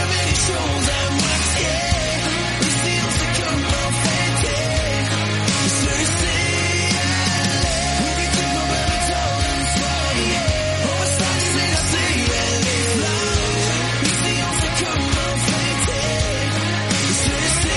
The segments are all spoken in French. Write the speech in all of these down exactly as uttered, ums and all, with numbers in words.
avait des choses à moitié. Ici on sait comment fêter. Celui-ci allait. Oublie tout mon baby told and say. On va sortir ici et les flammes. Ici on sait comment fêter. Celui-ci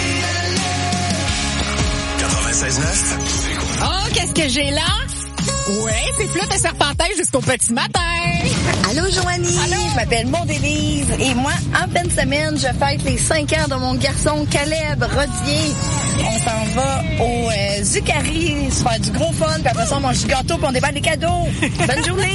allait. quatre-vingt-seize neuf. Oh, qu'est-ce que j'ai là? Ouais, c'est Flûte et Serpentin jusqu'au petit matin. Allô, Joanie. Allô. Je m'appelle Maud Élise et moi, en pleine semaine, je fête les cinq ans de mon garçon Caleb Rodier. On s'en va au euh, Zucari, se faire du gros fun, puis après ça, on mange du gâteau, puis on déballe des cadeaux. Bonne journée.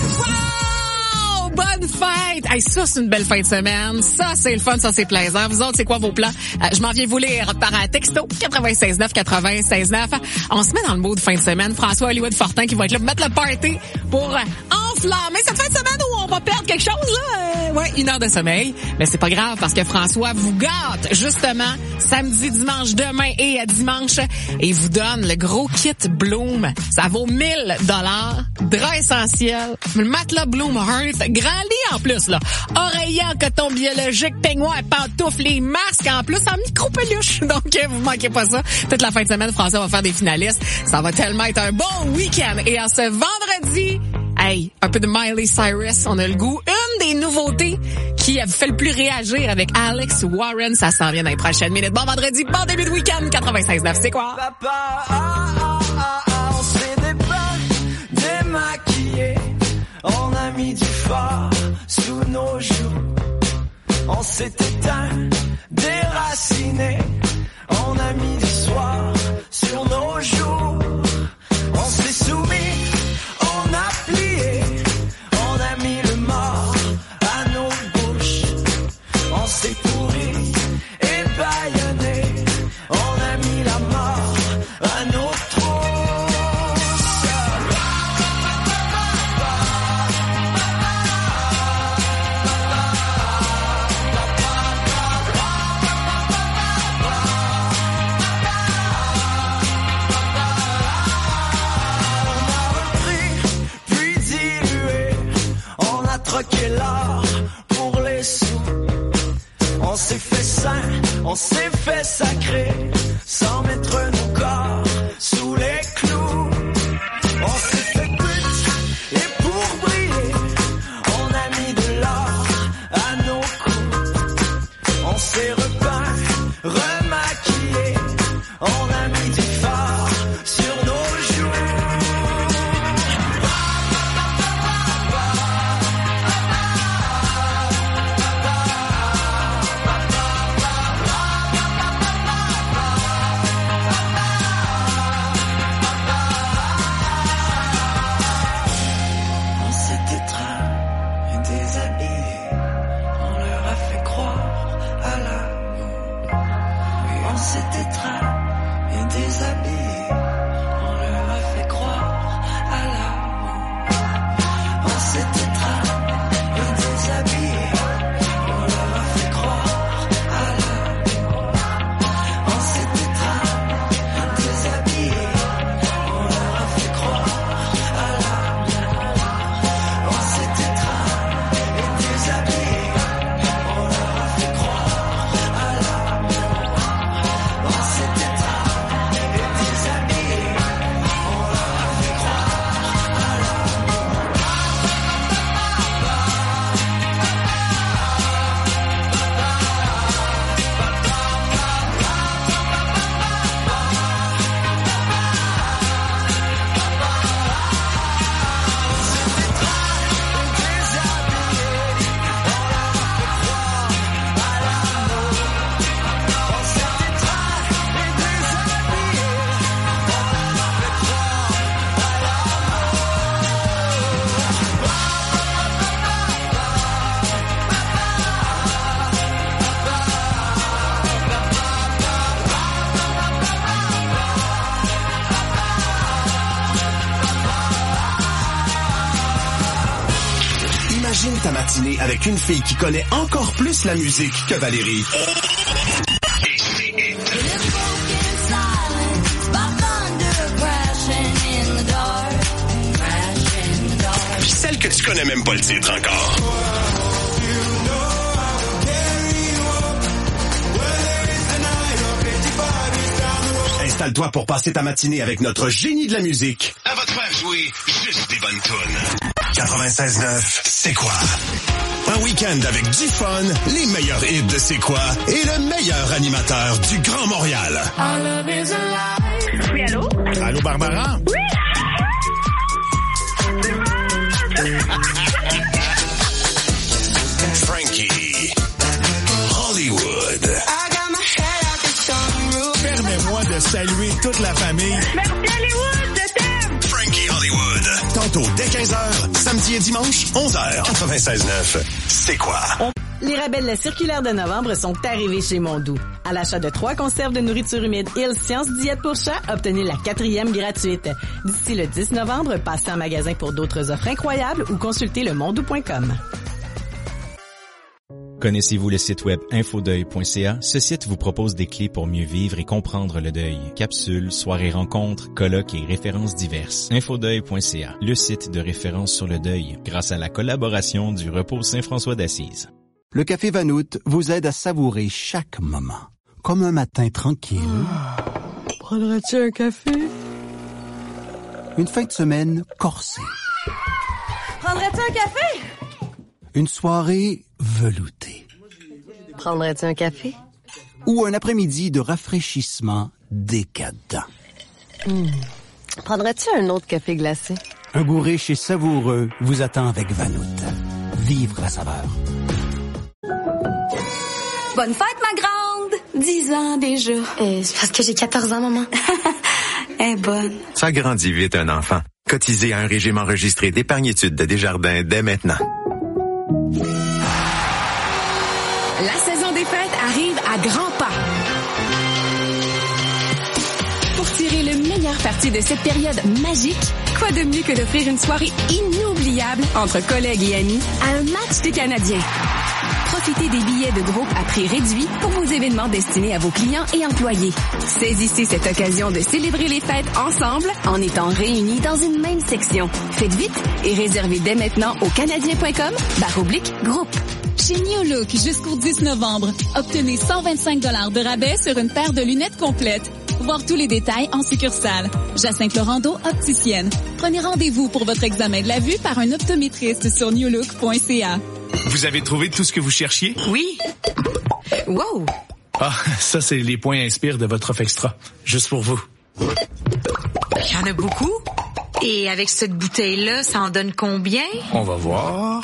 Wow! Bonne fête! Hey, ça, c'est une belle fin de semaine. Ça, c'est le fun, ça, c'est plaisant. Vous autres, c'est quoi vos plans? Euh, je m'en viens vous lire par un texto quatre-vingt-seize neuf quatre-vingt-seize neuf. On se met dans le mood fin de semaine. François Hollywood Fortin qui va être là pour mettre le party pour euh, enflammer cette fin de semaine où on va perdre quelque chose, là. Euh, ouais, une heure de sommeil. Mais c'est pas grave parce que François vous gâte, justement, samedi, dimanche, demain et à dimanche. Et vous donne le gros kit Bloom. Ça vaut mille dollars. Drap essentiel. Le matelas Bloom Hearth. Grand lit en plus, là. Oreiller en coton biologique, peignoir, pantoufles, les masques en plus en micro-peluche. Donc, euh, vous manquez pas ça. Toute la fin de semaine, François va faire des finalistes. Ça va tellement être un bon week-end. Et en ce vendredi, hey, un peu de Miley Cyrus, on a le goût. Une des nouveautés qui a fait le plus réagir avec Alex Warren, ça s'en vient dans les prochaines minutes. Bon vendredi, bon début de week-end, quatre-vingt-seize neuf, c'est quoi? Papa, ah, ah, ah, ah, on s'est dépa- démaquillé. On a mis du fard sous nos joues. On s'est éteint, déraciné. On a mis du soir sur nos joues. On s'est soumis, on a plié. On a mis le mort à nos bouches. On s'est pourri et bâillonné. On a mis la mort à nos trousses. Troquer l'or pour les sous. On s'est fait saint, on s'est fait sacré, sans mettre nos corps sous les clous. On s'est fait pute, et pour briller, on a mis de l'or à nos coups. On s'est repeint, remaquillé, on a mis du fard sur nos joues. Imagine ta matinée avec une fille qui connaît encore plus la musique que Valérie. Puis celle que tu connais même pas le titre encore. Installe-toi pour passer ta matinée avec notre génie de la musique. À votre faire jouer juste des bonnes tunes. quatre-vingt-seize neuf, c'est quoi? Un week-end avec du fun, les meilleurs hits de C'est quoi et le meilleur animateur du Grand Montréal. Oui, allô? Allô, Barbara? Oui! Frankie. Hollywood. Permets-moi de saluer toute la famille. Merci Hollywood, je t'aime! Frankie Hollywood. Tantôt dès quinze heures, samedi et dimanche, onze heures. quatre-vingt-seize neuf, c'est quoi? Les rabais de la circulaire de novembre sont arrivés chez Mondou. À l'achat de trois conserves de nourriture humide Hills Science Diète pour chat, obtenez la quatrième gratuite. D'ici le dix novembre, passez en magasin pour d'autres offres incroyables ou consultez le mondou point com. Connaissez-vous le site web infodeuil point c a? Ce site vous propose des clés pour mieux vivre et comprendre le deuil. Capsules, soirées rencontres, colloques et références diverses. infodeuil point c a, le site de référence sur le deuil, grâce à la collaboration du Repos Saint-François d'Assise. Le Café Vanout vous aide à savourer chaque moment, comme un matin tranquille. Oh, prendrais-tu un café? Une fin de semaine corsée. Prendrais-tu un café? Une soirée veloutée. Prendrais-tu un café? Ou un après-midi de rafraîchissement décadent. Mmh. Prendrais-tu un autre café glacé? Un goût riche et savoureux vous attend avec Vanout. Vivre la saveur. Bonne fête, ma grande! Dix ans déjà. Euh, c'est parce que j'ai quatorze ans, maman. Elle est bonne. Ça grandit vite, un enfant. Cotisez à un régime enregistré d'épargne-études de Desjardins dès maintenant. La saison des fêtes arrive à grands pas. Pour tirer le meilleur parti de cette période magique, quoi de mieux que d'offrir une soirée inoubliable entre collègues et amis à un match des Canadiens. Profitez des billets de groupe à prix réduit pour vos événements destinés à vos clients et employés. Saisissez cette occasion de célébrer les fêtes ensemble en étant réunis dans une même section. Faites vite et réservez dès maintenant au canadien point com barre oblique groupe. Chez New Look, jusqu'au dix novembre, obtenez cent vingt-cinq dollars de rabais sur une paire de lunettes complètes. Voir tous les détails en succursale. Jacinthe Laurando, opticienne. Prenez rendez-vous pour votre examen de la vue par un optométriste sur new look point c a. Vous avez trouvé tout ce que vous cherchiez? Oui. Wow! Ah, ça, c'est les points Inspire de votre offre extra. Juste pour vous. Il y en a beaucoup. Et avec cette bouteille-là, ça en donne combien? On va voir.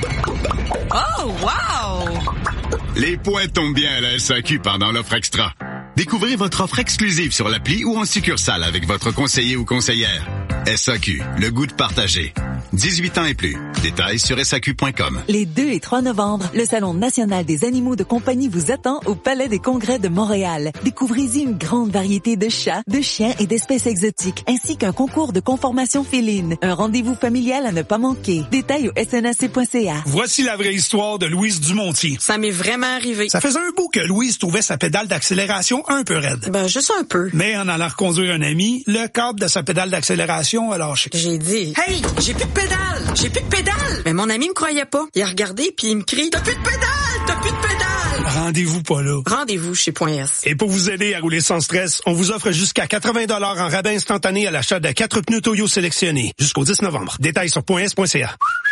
Oh, wow! Les points tombent bien à la S A Q pendant l'offre extra. Découvrez votre offre exclusive sur l'appli ou en succursale avec votre conseiller ou conseillère. S A Q, le goût de partager. dix-huit ans et plus. Détails sur S A Q point com. Les deux et trois novembre, le Salon national des animaux de compagnie vous attend au Palais des Congrès de Montréal. Découvrez-y une grande variété de chats, de chiens et d'espèces exotiques, ainsi qu'un concours de conformation féline. Un rendez-vous familial à ne pas manquer. Détails au S N A C point C A. Voici la vraie histoire de Louise Dumontier. Ça m'est vraiment arrivé. Ça faisait un bout que Louise trouvait sa pédale d'accélération un peu raide. Ben, juste un peu. Mais en allant reconduire un ami, le câble de sa pédale d'accélération a lâché. J'ai dit, hey, j'ai plus de pédale! J'ai plus de pédale! Mais mon ami me croyait pas. Il a regardé puis il me crie, t'as plus de pédale! T'as plus de pédale! Rendez-vous pas là. Rendez-vous chez Point S. Et pour vous aider à rouler sans stress, on vous offre jusqu'à quatre-vingts dollars en rabais instantané à l'achat de quatre pneus Toyo sélectionnés. Jusqu'au dix novembre. Détails sur point s point c a.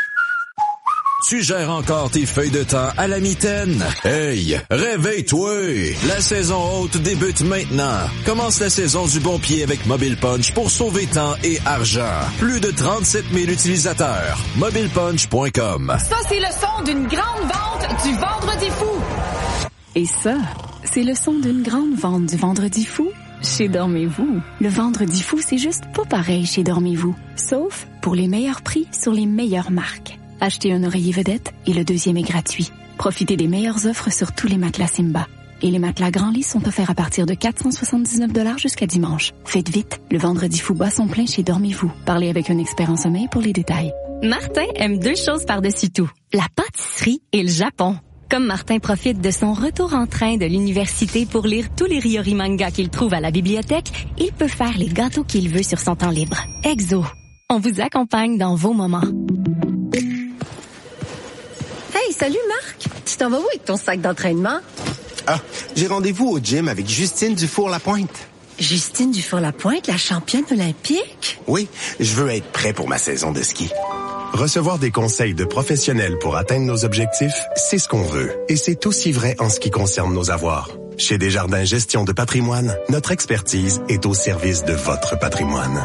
Tu gères encore tes feuilles de temps à la mitaine? Hey, réveille-toi! La saison haute débute maintenant. Commence la saison du bon pied avec Mobile Punch pour sauver temps et argent. Plus de trente-sept mille utilisateurs. mobile punch point com. Ça, c'est le son d'une grande vente du Vendredi fou. Et ça, c'est le son d'une grande vente du Vendredi fou chez Dormez-vous. Le Vendredi fou, c'est juste pas pareil chez Dormez-vous. Sauf pour les meilleurs prix sur les meilleures marques. Achetez un oreiller vedette et le deuxième est gratuit. Profitez des meilleures offres sur tous les matelas Simba. Et les matelas Grand Lit sont offerts à partir de quatre cent soixante-dix-neuf dollars jusqu'à dimanche. Faites vite, le Vendredi fou bat son plein chez Dormez-vous. Parlez avec un expert en sommeil pour les détails. Martin aime deux choses par-dessus tout, la pâtisserie et le Japon. Comme Martin profite de son retour en train de l'université pour lire tous les Ryori mangas qu'il trouve à la bibliothèque, il peut faire les gâteaux qu'il veut sur son temps libre. Exo, on vous accompagne dans vos moments. Hey, salut Marc! Tu t'en vas où avec ton sac d'entraînement? Ah, j'ai rendez-vous au gym avec Justine Dufour-Lapointe. Justine Dufour-Lapointe, la championne olympique? Oui, je veux être prêt pour ma saison de ski. Recevoir des conseils de professionnels pour atteindre nos objectifs, c'est ce qu'on veut. Et c'est aussi vrai en ce qui concerne nos avoirs. Chez Desjardins Gestion de patrimoine, notre expertise est au service de votre patrimoine.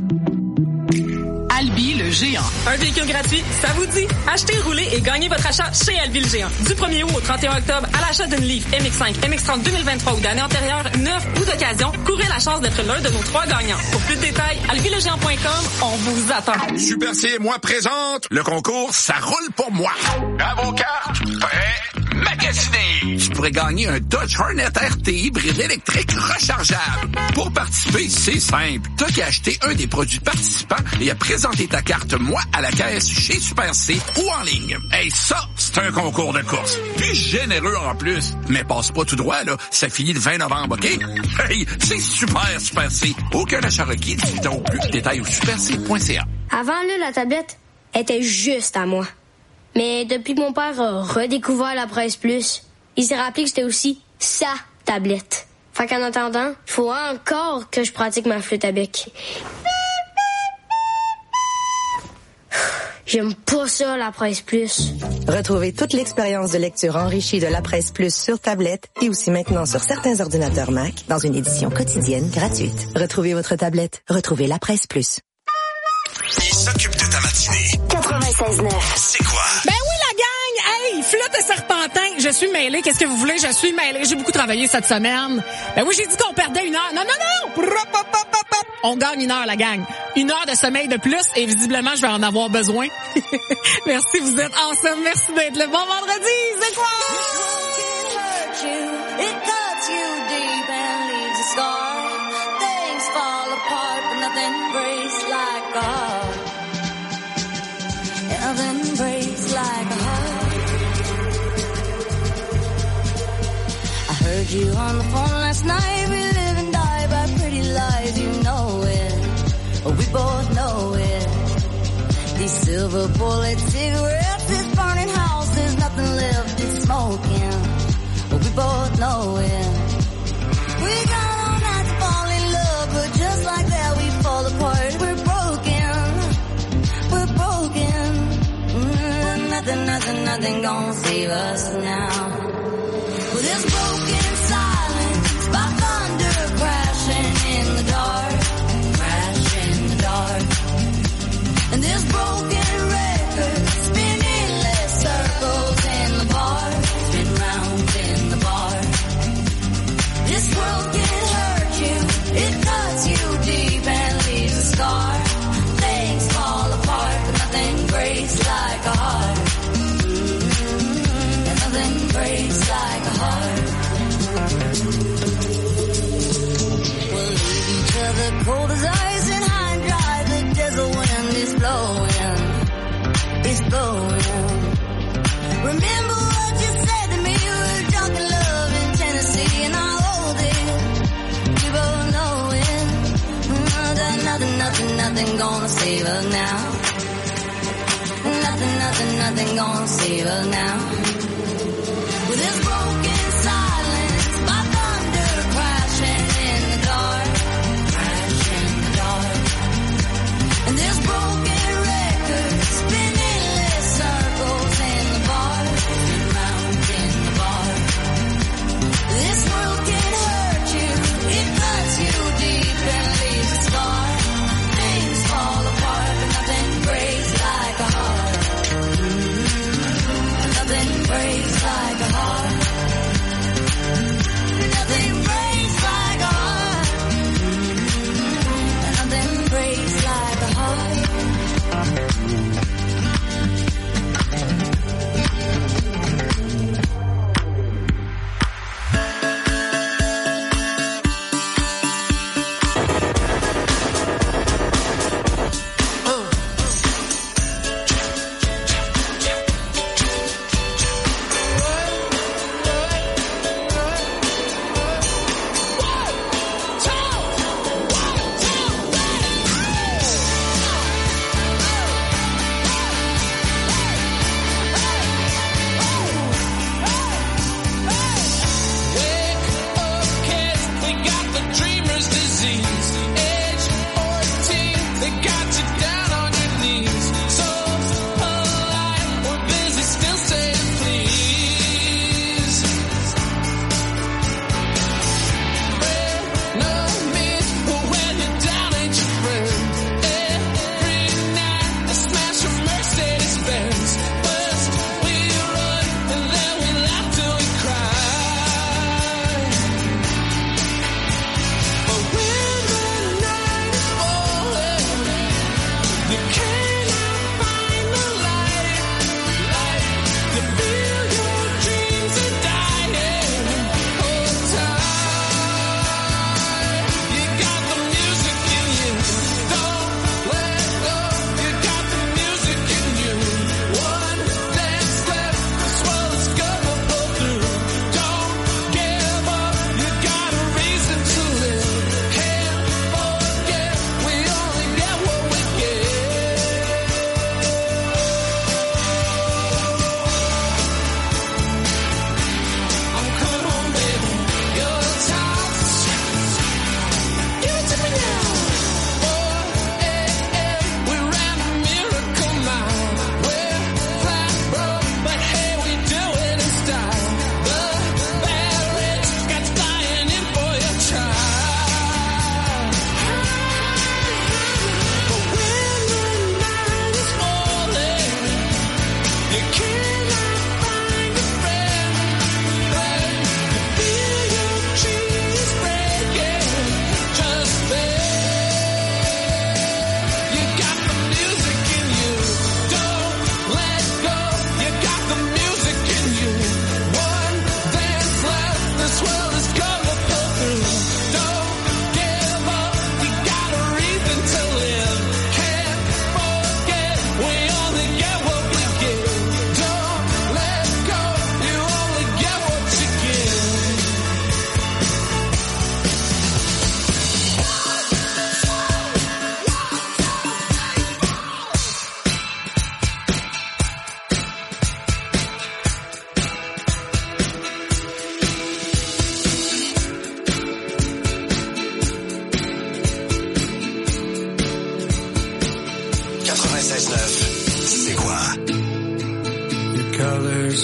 Albi le géant. Un véhicule gratuit, ça vous dit? Achetez, roulez et gagnez votre achat chez Albi le géant. Du premier août au trente et un octobre, à l'achat d'une Leaf M X cinq, M X trente deux mille vingt-trois ou d'année antérieure, neuf ou d'occasion, courez la chance d'être l'un de nos trois gagnants. Pour plus de détails, albi le géant point com, on vous attend. Super C et moi présente le concours Ça roule pour moi. À vos cartes, prêts, magasinés. Tu pourrais gagner un Dodge Hornet R T hybride électrique rechargeable. Pour participer, c'est simple. T'as qu'à acheter un des produits participants et à présenter ta carte Moi à la caisse chez Super C ou en ligne. Hey, ça, c'est un concours de course. Puis généreux en plus. Mais passe pas tout droit, là. Ça finit le vingt novembre, OK? Hey, c'est super, Super C. Aucun achat requis, dix-huit ans ou plus. Détails au super c point c a. Avant, là, la tablette était juste à moi. Mais depuis que mon père a redécouvert la Presse Plus, il s'est rappelé que c'était aussi sa tablette. Fait qu'en attendant, il faut encore que je pratique ma flûte à bec. J'aime pas ça, la Presse Plus. Retrouvez toute l'expérience de lecture enrichie de la Presse Plus sur tablette et aussi maintenant sur certains ordinateurs Mac dans une édition quotidienne gratuite. Retrouvez votre tablette. Retrouvez la Presse Plus. Il s'occupe de ta matinée. quatre-vingt-seize neuf. C'est quoi? Ben oui, la gang! Hey, flotte et serpentin, je suis mêlée. Qu'est-ce que vous voulez? Je suis mêlée. J'ai beaucoup travaillé cette semaine. Ben oui, j'ai dit qu'on perdait une heure. Non, non, non! On gagne une heure, la gang. Une heure de sommeil de plus et visiblement, je vais en avoir besoin. Merci, vous êtes awesome. Merci d'être le bon vendredi. C'est quoi? Nothing breaks like a heart. I heard you on the phone last night. We live and die by pretty lies. You know it. We both know it. These silver bullet cigarettes, this burning house, there's nothing left, it's smoking. We both know it. We got all night to fall in love, but just like that we fall apart. We're broken. We're broken. Mm, nothing, nothing, nothing gonna save us now. Well, this broken silence by thunder crashing in the dark, crashing in the dark. And this broken record spinning less circles in the bar, spin round in the bar. This world can hurt you, it cuts you deep and leaves a scar. Things fall apart, but nothing breaks like a heart. Mm-hmm. And nothing breaks like a heart. We'll leave each other cold as ice and high and dry. The desert wind is blowing, it's blowing. Remember what you said to me, we were drunk in love in Tennessee, and I'll hold it, we both know it. Mm, nothing, nothing, nothing gonna save us now. Nothing, nothing, nothing gonna save us now. With this broken silence, my thunder crashing in the dark, crashing in the dark. And this broken record spinning less circles in the bar, spin round in the bar. This world can hurt you, it cuts you deep and leaves a scar. Things fall apart, but nothing breaks like a heart. Mm-hmm. Nothing breaks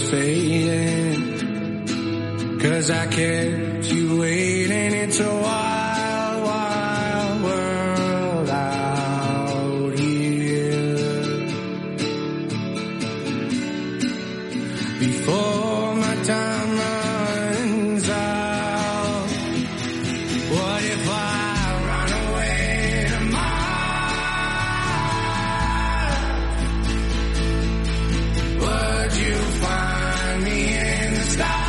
fading. 'Cause I kept you waiting. It's a wild, wild world out here. Before my time runs out, what if I run away to Mars? Would you find me in the stars?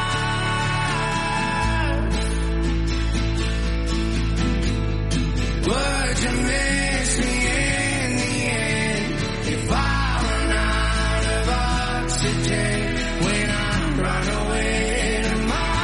Would you miss me in the end if I run out of oxygen when I run away to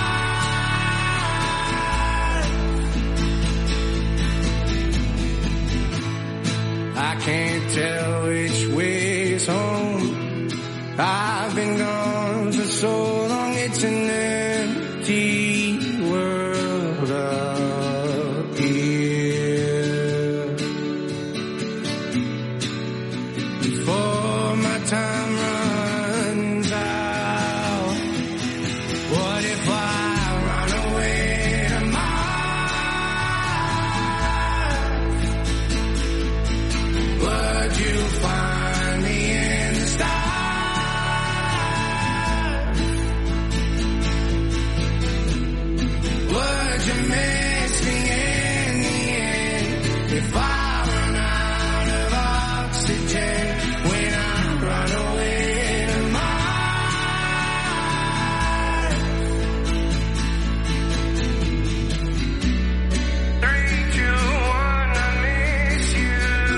Mars? I can't tell which way's home. I've been gone for so long, it's an empty world up here. Before my time runs out, what if I run away to Mars? Would you find me in the stars? Would you miss me in the end if I run out of oxygen when I run away to Mars? Three, two, one, I miss you.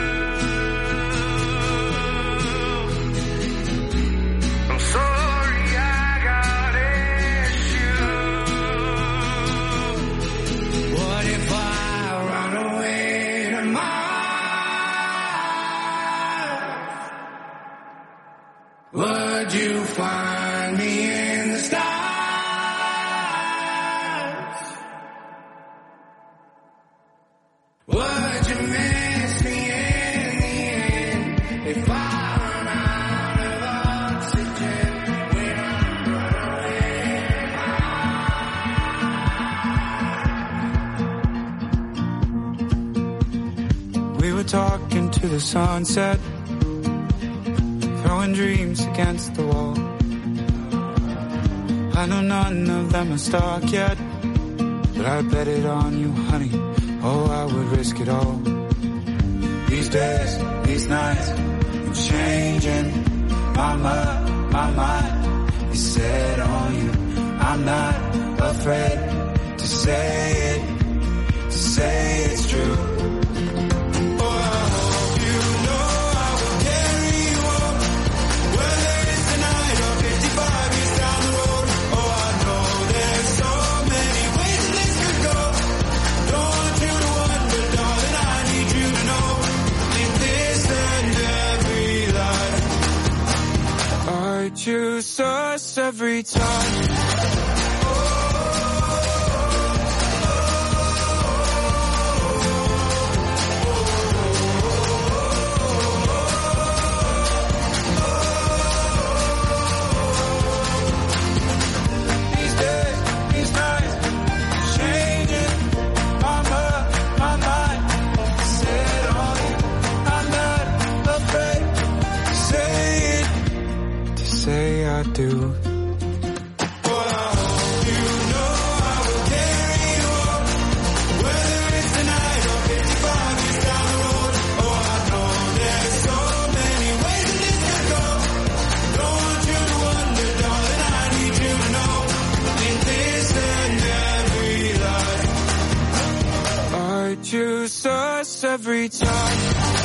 I'm sorry I got issues. What if I run away to Mars? Would you find me in the stars? Would you miss me in the end if I run out of oxygen when I run away? We were talking to the sunset, throwing dreams against the wall. I know none of them are stuck yet, but I bet it on you, honey. Oh, I would risk it all. These days, these nights, I'm changing my mind, my mind is set on you. I'm not afraid to say it, to say it's true. Choose us every time. These days, these nights, changing my mind, my mind, set on you. I'm not afraid to say it, to say I do. Choose us every time.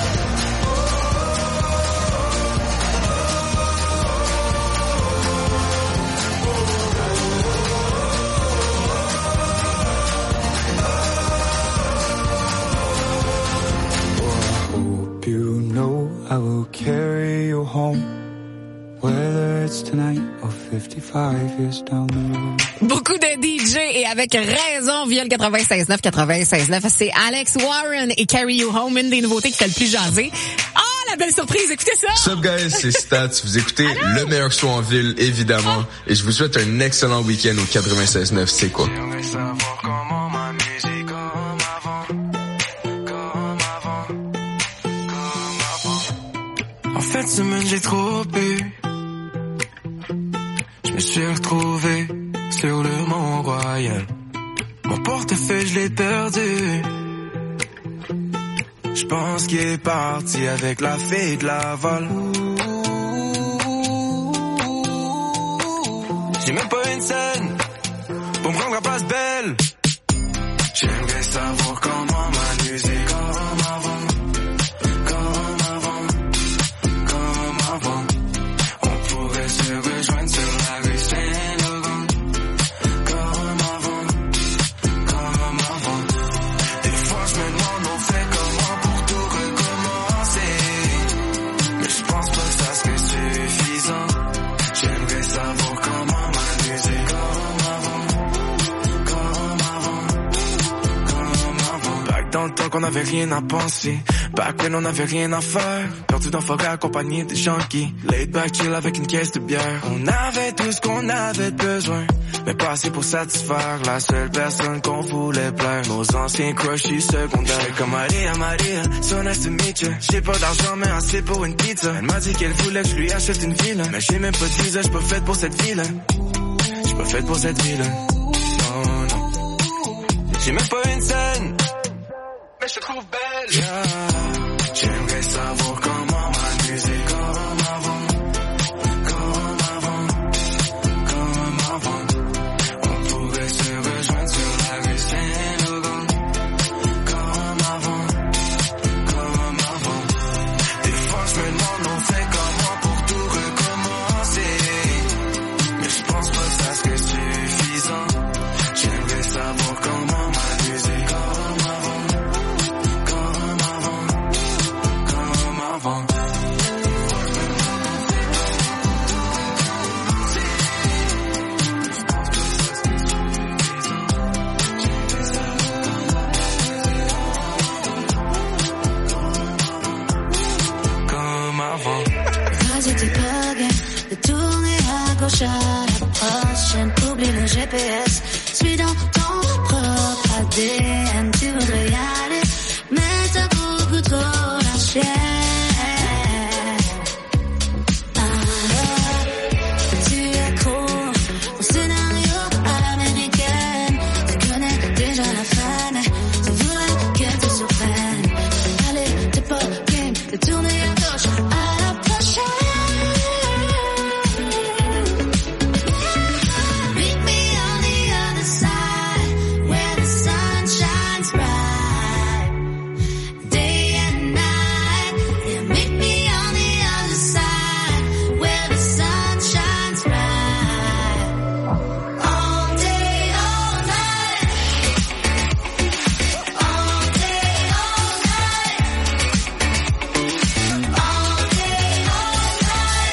I will carry you home, whether it's tonight or fifty-five years down the road. Beaucoup de D J et avec raison via le quatre-vingt-seize neuf, quatre-vingt-seize neuf. C'est Alex Warren et Carry You Home, une des nouveautés qui fait le plus jaser. Oh, la belle surprise? Écoutez ça! Sup guys, c'est Stats. Vous écoutez le meilleur show en ville, évidemment. Et je vous souhaite un excellent week-end au quatre-vingt-seize neuf. C'est quoi? En fin de semaine, j'ai trop bu. Je me suis retrouvé sur le Mont-Royal. Mon portefeuille, je l'ai perdu. Je pense qu'il est parti avec la fille de Laval. J'ai même pas une scène pour me rendre la place belle. J'aimerais savoir comment m'amuser comme avant. Comme avant, comme avant. On pourrait se rejoindre sur la rue Saint-Laurent. Comme avant, comme avant. Des fois je me demande on fait comment pour tout recommencer. Mais je pense pas que ça serait suffisant. J'aimerais savoir comment m'amuser comme avant. Comme avant, comme avant. Back dans le temps qu'on avait rien à penser. Back when on avait rien à faire. Perdu dans forêt accompagné des gens qui laid back chill avec une caisse de bière. On avait tout ce qu'on avait besoin, mais pas assez pour satisfaire la seule personne qu'on voulait plaire. Nos anciens crushies secondaires. Comme Maria, Maria, so nice to meet you. J'ai pas d'argent mais assez pour une pizza. Elle m'a dit qu'elle voulait que je lui achète une ville. Mais j'ai même pas dix ans, j'suis pas faite pour cette ville. J'suis pas faite pour cette ville. Non, non. J'ai même pas une scène, mais je te trouve belle. Yeah. J'aimerais savoir comment m'amuser comme avant. Comme avant, comme avant. On pourrait se rejoindre sur la rue Saint-Laurent. Comme avant, comme avant. Des fois je me demande on fait comment pour tout recommencer. Mais je pense pas que ça serait suffisant. J'aimerais savoir comment m'amuser comme avant. Comme avant, comme avant. Comme avant. Vas-y t'es pas game de tourner à gauche à la prochaine. Oublie le G P S, suis dans ton propre A D N. Tu voudrais y aller, mais t'as beaucoup trop la chienne. Ah, tu es accro au scénario à l'américaine. Tu connais déjà la fin, tu voudrais qu'elle te surprenne. Allez, t'es pas game de tourner à gauche à la prochaine. Meet me on the other side, where the sun shines bright, day and night. Yeah, meet me on the other side, where the sun shines bright, all day, all night, all day, all night, all day, all night,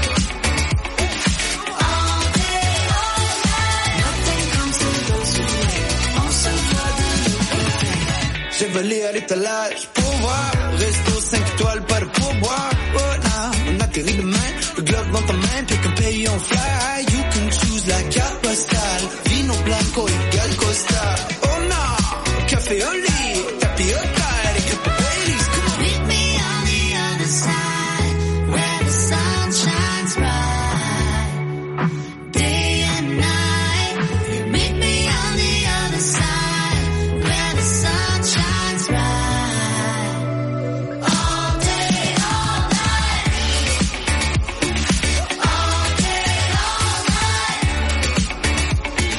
all day, all night. Nothing comes to those who wait. On se voit de l'autre. J'ai volé à l'étalage pour voir. Resto cinq étoiles, pas de pourboire. Oh non, on atterrit demain. Le globe dans ta main, pick and pay on fly. You can choose la carte postale. Vino blanco égale Costa. Oh non, café au lit, tapis au tide, écrit pour Baileys. Come on. Meet me on the other side, where the sun shines bright, day and night. You meet me on the other side, where the sun shines bright, all day, all night, all day, all night, all day, all night, all day, all night.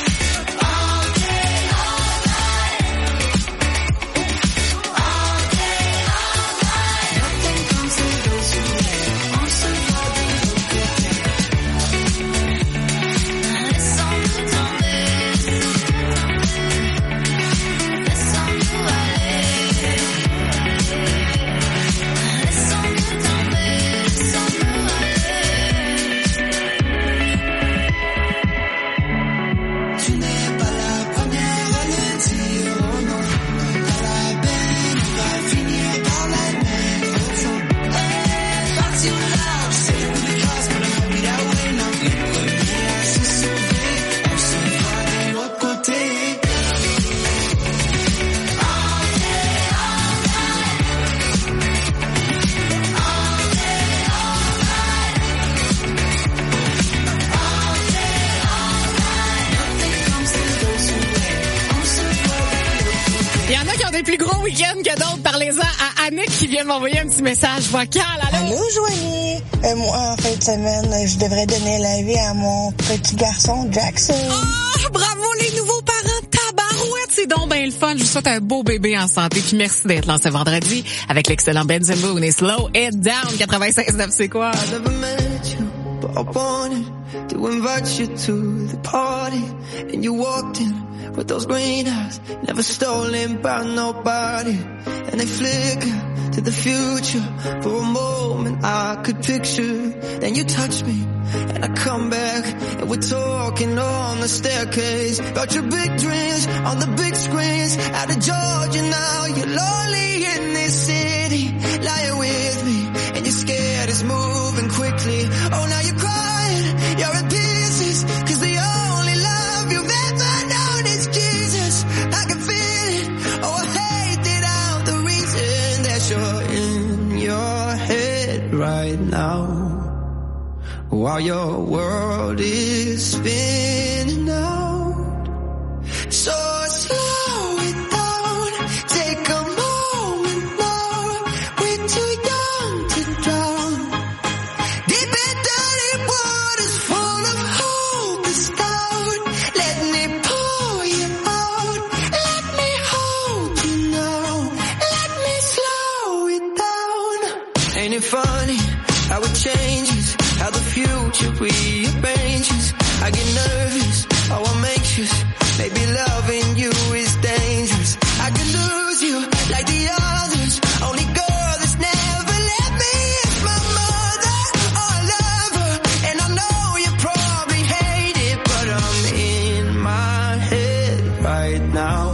ont des plus gros week-ends que d'autres. Parlez-en à Annick qui vient de m'envoyer un petit message vocal. Allô? Allô, Joanie. Euh, moi, en fin de semaine, je devrais donner la vie à mon petit garçon, Jackson. Oh, bravo les nouveaux parents. Tabarouette, c'est donc bien le fun. Je vous souhaite un beau bébé en santé. Puis merci d'être là ce vendredi avec l'excellent Benson Boone et Slow It Down. quatre-vingt-seize neuf, c'est quoi? I never met you, but I wanted to invite you to the party. And you walked in with those green eyes, never stolen by nobody. And they flicker to the future. For a moment I could picture. Then you touch me and I come back and we're talking on the staircase. Got your big dreams on the big screens. Out of Georgia now, you're lonely in this city. Lying with me and you're scared it's moving quickly. Oh, now you're crying, you're in pieces. Cause the only love you've ever known is Jesus. I can feel it, oh I hate it out. The reason that you're in your head right now, while your world is spinning out. So slow it down, take a moment now. We're too young to drown. Deep in dirty waters full of hopeless doubt. Let me pull you out. Let me hold you now. Let me slow it down. Ain't it funny how it changes? How the future rearranges. I get nervous, oh I'm anxious. Maybe loving you is dangerous. I could lose you like the others. Only girl that's never left me is my mother. Oh I love her, and I know you probably hate it, but I'm in my head right now.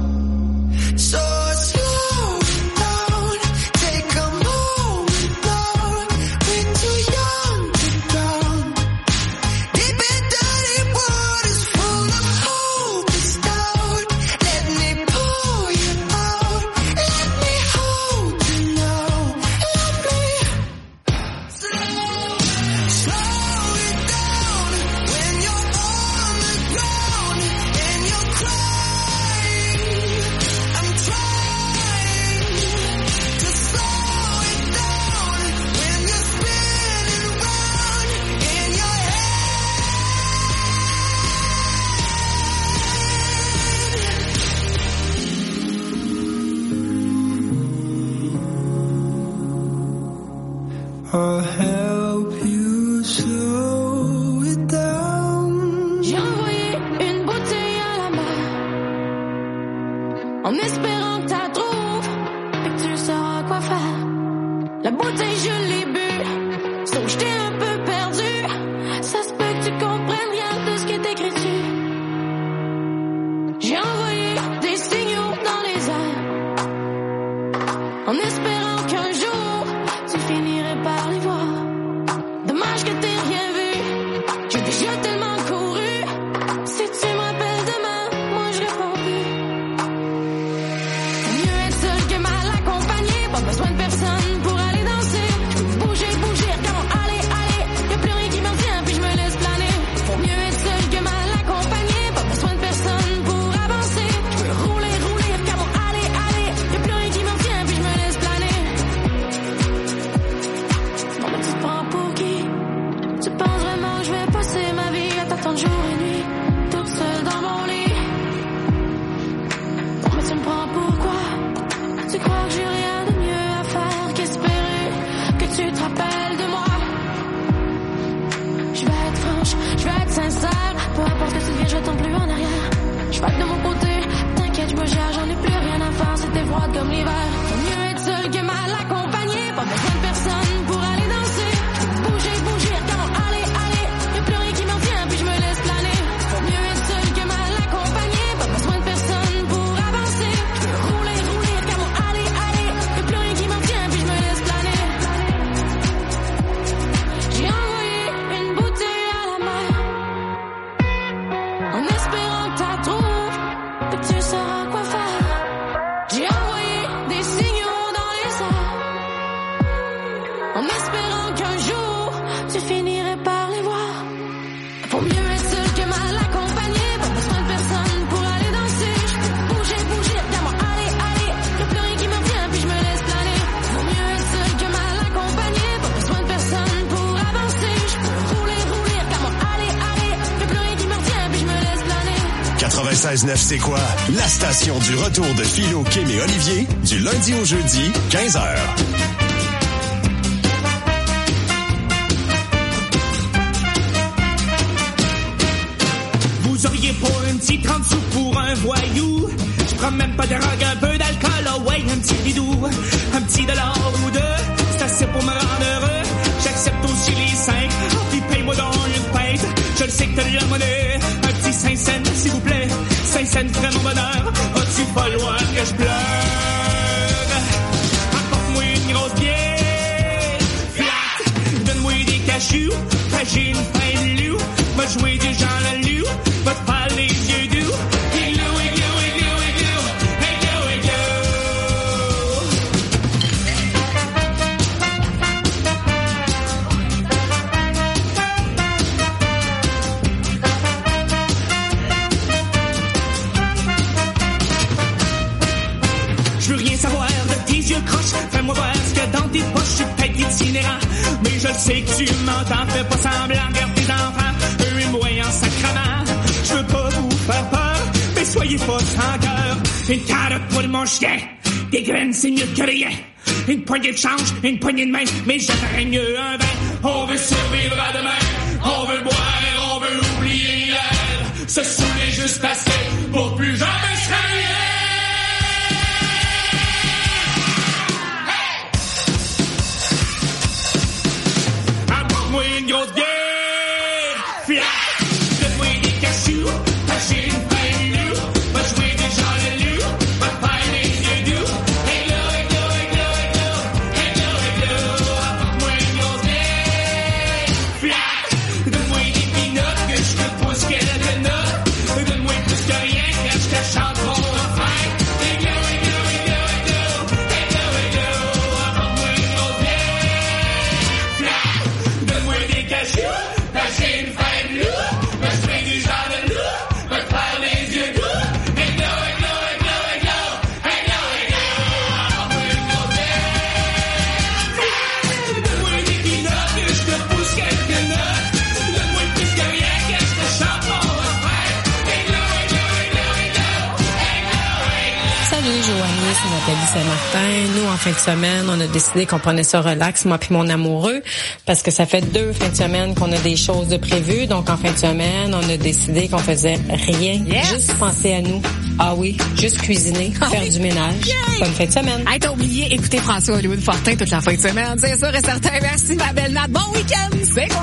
So slow it down, take a moment now. We're too young to drown. Deep in dirty waters full of hopeless doubt. Let me pull you out. Let me hold you now. Let me slow it down when you're on the ground and you're crying. I'm trying to slow it down when you're spinning round in your I'll help you slow it down. J'ai envoyé une bouteille à la mer, en espérant que t'as trouves et que tu sauras quoi faire. La bouteille je l'ai bu, sauf que j'étais un peu perdu. Ça se peut que tu comprennes rien de ce qui est écrit dessus. J'ai envoyé des signaux dans les airs, en espérant qu'un jour tu finirais par les voir. Dommage que t'aies rien vu, j'ai déjà tellement couru. Si tu me rappelles demain, moi je réponds plus. Faut mieux être seul que mal accompagné, pas besoin de personne pour aller danser. Je peux bouger, bouger, regarde, allez, allez, y'a plus rien qui me retient, puis je me laisse planer. Faut mieux être seul que mal accompagné, pas besoin de personne pour avancer. Je peux rouler, rouler, regarde, allez, allez, y'a plus rien qui me retient, puis je me laisse planer. Non mais tu te prends pour qui? Tu penses vraiment que je vais passer ma vie à t'attendre jour et nuit, toute seule dans mon lit? Non mais tu me prends pour quoi? Tu crois que j'ai rien de mieux à faire qu'espérer que tu te rappelles de moi? Je vais être franche, je vais être sincère, peu importe que tu deviens, je tombe plus en arrière. Je vais être de mon côté, t'inquiète, je me gère, j'en ai plus rien à faire, c'était froid comme l'hiver. Faut mieux être seul que mal accompagné, pas besoin de personne pour aller danser. Je peux bouger, bouger, regarde, allez, allez, y'a plus rien qui m'en tient, puis je me laisse planer. Faut mieux être seul que mal accompagné, pas besoin de personne pour avancer. Je peux rouler, rouler, regarde, allez, allez, y'a plus rien qui m'en tient, puis je me laisse planer. J'ai envoyé une bouteille à la mer, en espérant que t'as trouvé, que tu sauras quoi faire. J'ai envoyé des signes quatre-vingt-seize neuf C'est quoi? La station du retour de Philo, Kim et Olivier, du lundi au jeudi, quinze heures. Vous auriez pas un petit trente sous pour un voyou? Je prends même pas de drogue, un peu d'alcool, oh ouais, un petit bidou. Un petit dollar ou deux, c'est assez pour me rendre heureux. J'accepte aussi les cinq, oh, puis paye-moi dans une pinte. Je le sais que t'as de la monnaie, un petit cinq cents s'il vous plaît. cinq cents ferait mon bonheur, vas-tu falloir que je pleure? Apporte-moi une grosse bière, flat. Donne-moi des cachous, ben j'ai une fin de loup. Va jouer du Jean Leloup, va te faire les yeux doux. Igloo, igloo, igloo, igloo, igloo, igloo. Je veux rien savoir de tes yeux croches. Fais-moi voir ce qu'il y a dans tes poches. Je suis peut-être itinérant, mais je le sais que tu m'entends. Fais pas semblant, garde tes enfants. Eux et moi en sacrament. Je veux pas vous faire peur, mais soyez pas sans cœur. Une carotte pour mon chien, des graines c'est mieux que rien. Une poignée de change, une poignée de main, mais j'aimerais mieux un vin. On veut survivre à demain, on veut boire, on veut oublier hier. Se saouler juste assez pour plus jamais se réveiller. Apporte-moi une grosse bière. Donne-moi des cachous, j'ai une paille loup. Va jouer des gens le loup, va te faire les yeux doux. Hey là, hey là, hey là, hey là, hey là, hey là. Apporte-moi une grosse bière, flat. Donne-moi des peanuts, que je te pousse quelques notes. Donne-moi plus que rien, que je te chante mon refrain. Hey là, hey là, hey là, hey là, hey là, hey là. Apporte-moi une grosse bière, flat. Donne-moi des cachous, j'ai une paille loup. C'est Nathalie Saint-Martin. Nous, en fin de semaine, on a décidé qu'on prenait ça relax, moi puis mon amoureux, parce que ça fait deux fins de semaine qu'on a des choses de prévues. Donc, en fin de semaine, on a décidé qu'on faisait rien, yes. Juste penser à nous. Ah oui, juste cuisiner, oh faire oui. Du ménage. Yeah. Bonne fin de semaine. Hey, t'as oublié, écoutez François Hollywood Fortin toute la fin de semaine. C'est sûr et certain. Merci, ma belle Nat. Bon week-end. C'est quoi?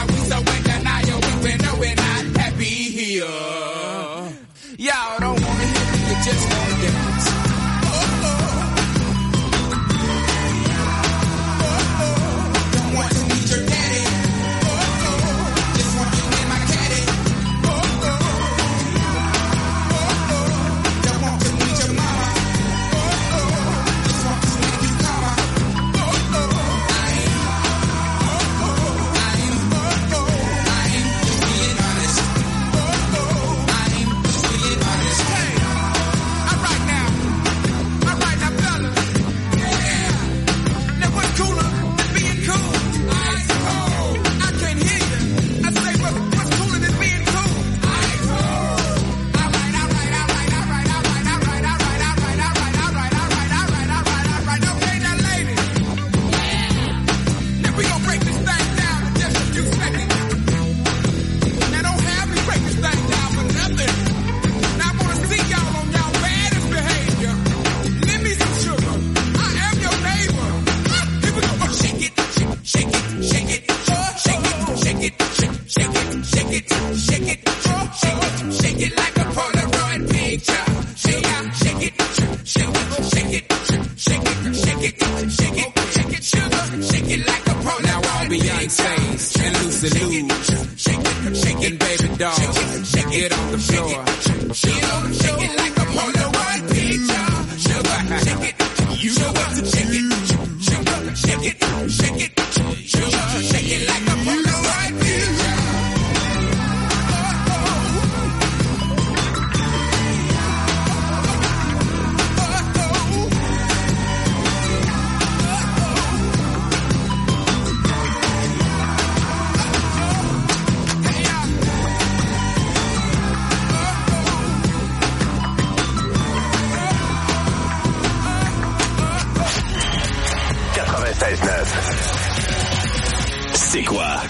Y'all don't wanna to lose. And baby doll, get on the floor. Get on the floor. Shake it like a Polaroid picture. Sugar, shake it. You know what to do. Sugar, shake it, shake it. Sugar, shake it like a Polaroid picture. quatre-vingt-seize neuf. C'est quoi?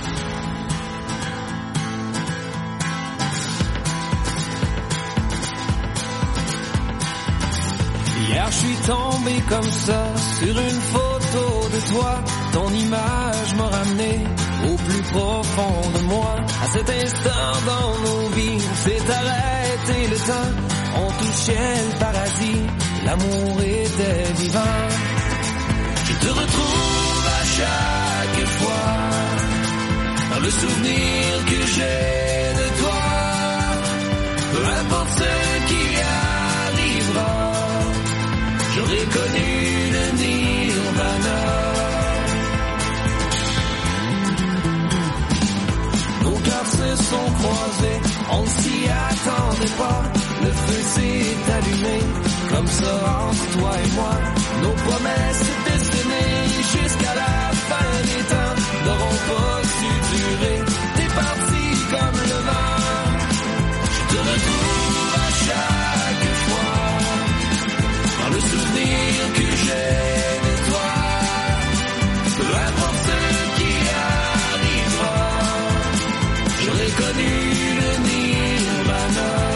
Hier je suis tombé comme ça sur une photo de toi. Ton image m'a ramené au plus profond de moi. À cet instant dans nos vies, on s'est arrêté le temps. On touchait le paradis, l'amour était vivant. Je te retrouve à chaque fois dans le souvenir que j'ai de toi. Peu importe ce qui arrivera, j'aurais connu le nirvana. Nos cœurs se sont croisés, on ne s'y attendait pas. Le feu s'est allumé, comme ça entre toi et moi. Nos promesses destinées jusqu'à la fin des temps n'auront pas su durer. T'es parti comme le vent. Je te retrouve à chaque fois dans le souvenir que j'ai de toi. Peu importe ce qui arrivera, j'aurais connu le nirvana.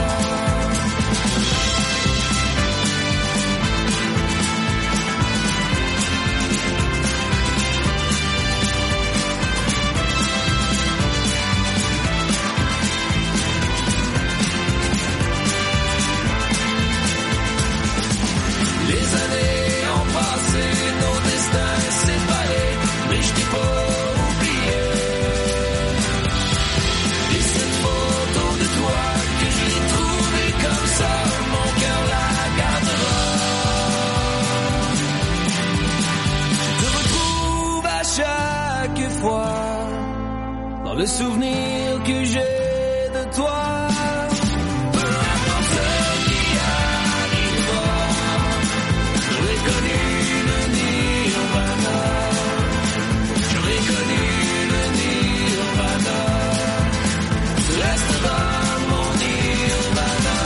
Dans le souvenir que j'ai de toi. Peu importe ce qui arrivera, j'aurais connu le nirvana. J'aurais connu le nirvana. Tu resteras mon nirvana.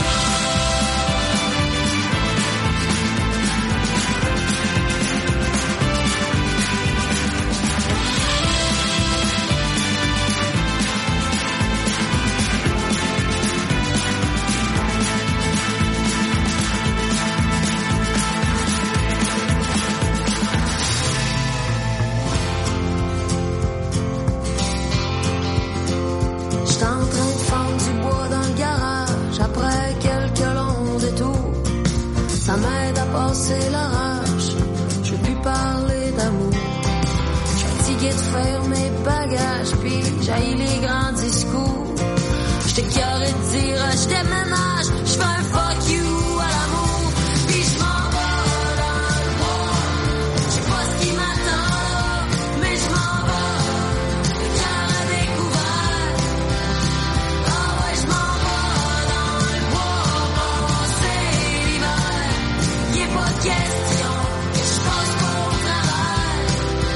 Ça m'aide à passer l'orage. Je veux plus parler d'amour. Je suis fatigué de faire mes bagages, puis j'haïs les grands discours. J'étais carré de dire je déménage, je fais un fuck you à l'amour. Puis je m'en vais dans le bois. Je sais pas ce qui m'attend, mais je m'en vais. Le cœur à découvert. Ah ouais, je m'en vais dans le bois. Passer l'hiver. Y'a pas de question que je passe pas au travail.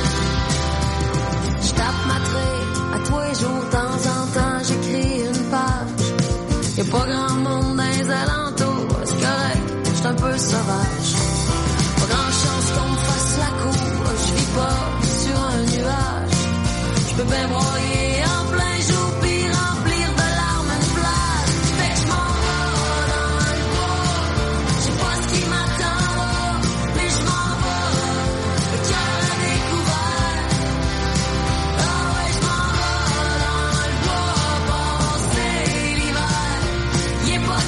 Je tape ma trait à tous les jours, de temps en temps j'écris une page. Y'a pas grand monde dans les alentours, c'est correct, j'suis un peu sauvage. Pas grand chance qu'on me fasse la cour, je vis pas sur un nuage. J'peux bien broyer en plein jour pis remplir de larmes une plage. Fait que j'm'en vais dans le bois, j'sais pas ce qui m'attend, mais j'm'en vais, le cœur à découvert. Ah ouais, j'm'en vais dans le bois, passer l'hiver. Y'a pas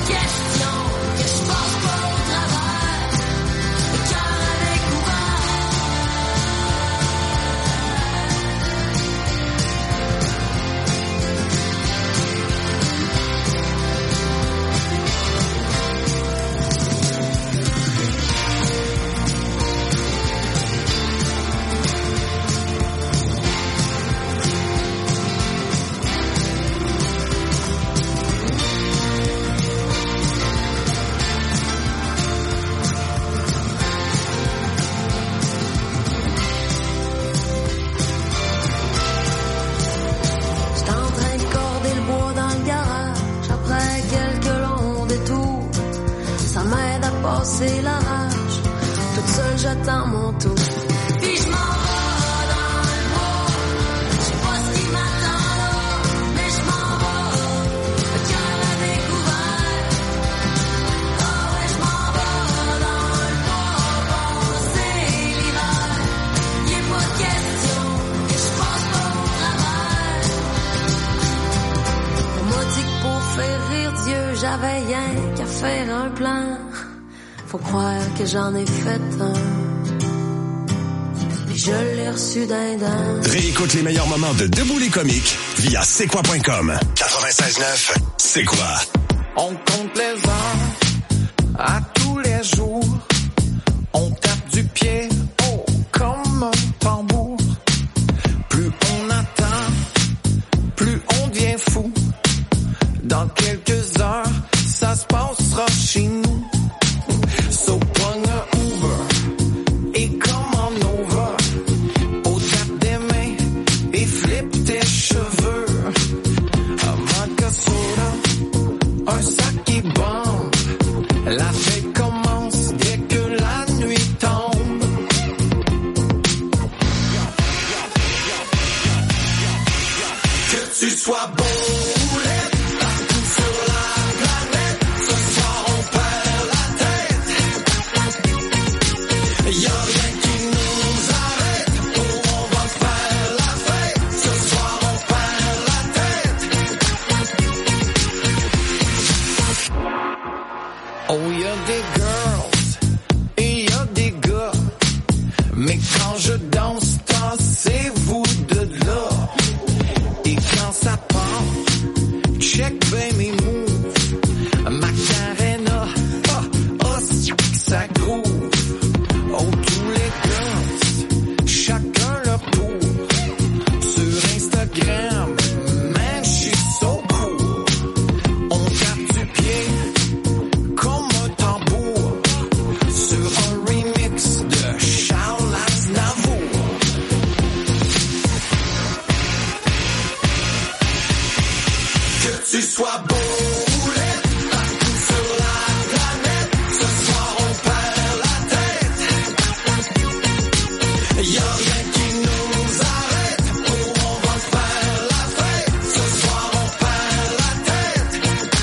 passer la rage. Toute seule, j'attends mon tour. Puis je m'en vais dans le bois. Je sais pas ce qui m'attend là, mais je m'en vais. Le cœur à découvert. Ah ouais, je m'en vais dans le bois. Passer l'hiver. Y'a pas de question que je passe pas au travers. On m'a dit que pour faire rire Dieu, j'avais rien qu'à faire un plan. Faut croire que j'en ai fait un. Puis je l'ai reçu d'un d'un. Réécoute les meilleurs moments de Debout les comiques via c'est quoi point com. quatre-vingt-seize neuf, c'est quoi? On compte les heures à tous les jours. On tape du pied, oh, comme un tambour. Plus on attend, plus on devient fou. Dans quelques heures, ça se passera chez nous. So pogne un Uber et commande over. Au tap des mains et flip tes cheveux. Un vodka soda, un sac qui bombe. La fête commence dès que la nuit tombe. Que tu sois beau. Oh, y'a des girls et y'a des gars. Mais quand je danse, tassez-vous de là. Et quand ça part, check ben mes moves. Macarena, oh, oh, ça groove. Oh, tous les girls, chacun leur tour. Sur Instagram, man, j'suis so cool. On tape du pied comme un tambour sur un remix de Charles Aznavour. Que tu sois beau ou laid, partout sur la planète, ce soir on perd la tête. Y'a rien qui nous arrête, oh on va faire la fête, ce soir on perd la tête.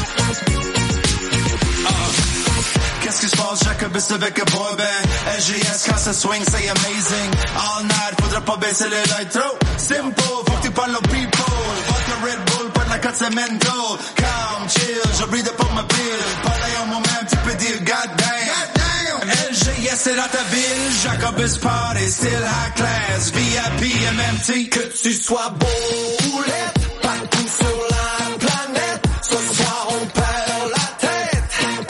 Qu'est-ce qui se passe, Jacobus avec un boy band? L G S quand ça swing, c'est amazing. All night, faudra pas baisser les lights trop. Simple, faut que tu parles aux people. Vodka Red Bull, pas de la cote, c'est mental. Calm, chill, je brille pour ma pile. Parler un moment, tu peux dire goddamn. L G S c'est dans ta ville, Jacobus party, still high class. V I P, M M T, Que tu sois beau ou laid, partout sur la planète, ce soir on perd la tête.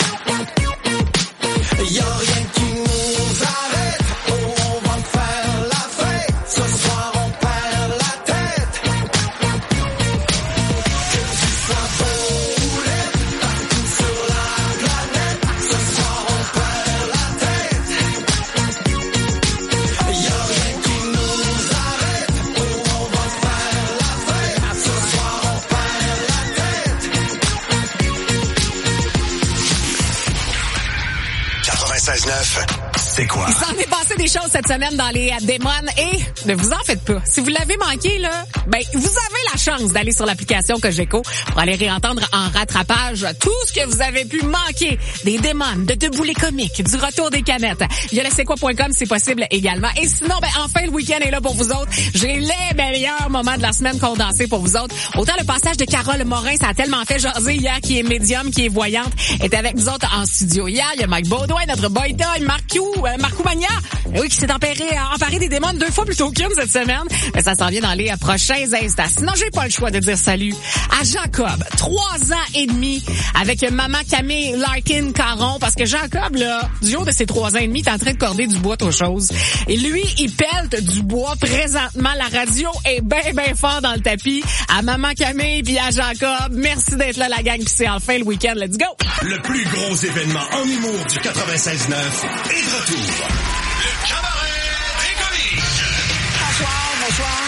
Y'a rien qui nous arrête, oh on va faire la fête, ce soir on perd la tête. Que tu sois beau ou laid, partout sur la planète, ce soir on perd la tête. Y'a rien qui nous arrête, oh on va faire la fête, ce soir on perd la tête. quatre-vingt-seize neuf, c'est quoi? Il s'en est passé des choses cette semaine dans les Démons et ne vous en faites pas. Si vous l'avez manqué, là, ben, vous avez la chance d'aller sur l'application Cogeco pour aller réentendre en rattrapage tout ce que vous avez pu manquer des Démons, de Debout les comiques, du retour des canettes. Via le c'est quoi point com, c'est possible également. Et sinon, ben, enfin, le week-end est là pour vous autres. J'ai les meilleurs moments de la semaine condensés pour vous autres. Autant le passage de Carole Morin, ça a tellement fait jaser hier, qui est médium, qui est voyante, est avec nous autres en studio hier. Il y a Mike Baudouin, notre boy toy, Marcou, euh, Marcou Magna, eh oui, qui s'est emparé, emparé des démons deux fois plutôt qu'une cette semaine. Mais ça s'en vient dans les euh, prochains instants. Sinon, j'ai pas le choix de dire salut à Jacob, trois ans et demi, avec maman Camille Larkin-Caron, parce que Jacob, là, du haut de ses trois ans et demi, est en train de corder du bois aux choses. Et lui, il pèle du bois présentement. La radio est bien, bien fort dans le tapis. À maman Camille puis à Jacob, merci d'être là, la gang, puis c'est enfin le week-end. Let's go! Le plus gros événement en humour du quatre-vingt-seize neuf est de retour. Le cabaret des comiques. Bonsoir, bonsoir. Très, très